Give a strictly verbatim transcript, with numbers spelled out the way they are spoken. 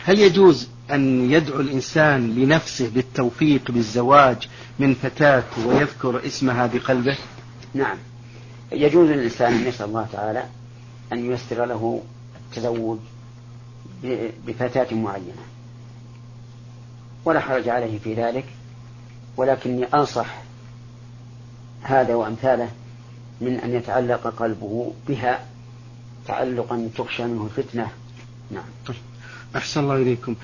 هل يجوز أن يدعو الإنسان لنفسه بالتوفيق بالزواج من فتاة ويذكر اسمها بقلبه؟ نعم، يجوز للإنسان أن يسأل الله تعالى أن ييسر له التزوج بفتاة معينة، ولا حرج عليه في ذلك، ولكني أنصح هذا وأمثاله من أن يتعلق قلبه بها تعلقا تخشى منه الفتنة. نعم. أحسن الله إليكم.